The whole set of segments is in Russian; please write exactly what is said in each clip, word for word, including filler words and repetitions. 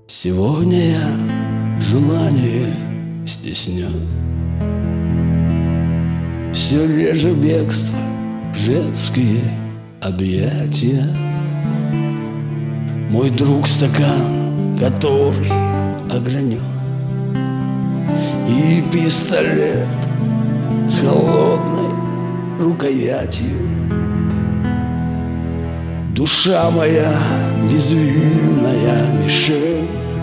Сегодня я желание стеснен. Все реже бегство, женские объятия. Мой друг стакан, который огранен, и пистолет с холодной рукоятью. Душа моя безвинная мишень.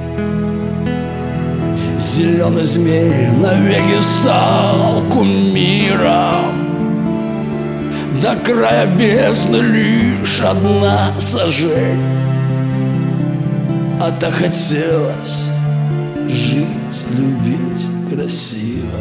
Зеленый змей навеки стал кумиром. До края бездны лишь одна сажень. А так хотелось жить, любить красиво.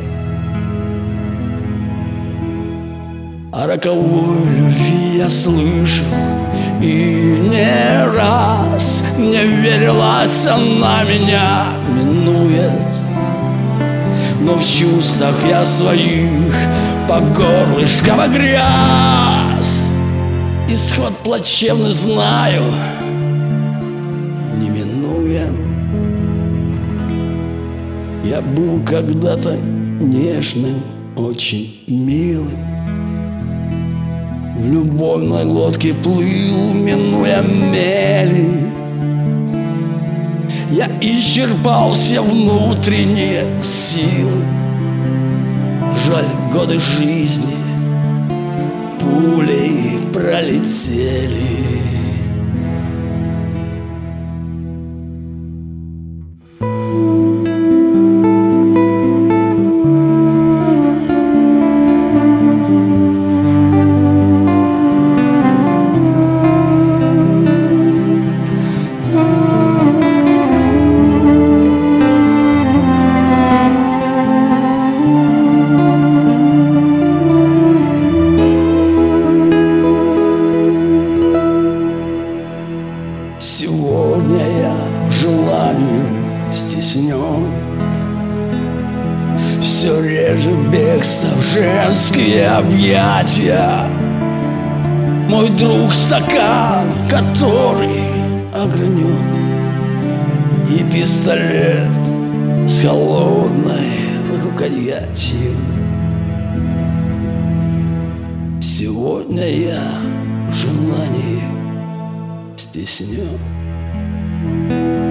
О роковой любви я слышал и не раз. Не верилась, она меня минует. Но в чувствах я своих по горлышко погряз. Исход плачевный знаю, неминуем. Я был когда-то нежным, очень милым. В любовной лодке плыл, минуя мели. Я исчерпал все внутренние силы. Жаль, годы жизни пулей пролетели. Сегодня я желанию стеснен. Все реже бегство в женские объятия. Мой друг стакан, который огранен, и пистолет с холодной рукоятью. Сегодня я желание стеснен.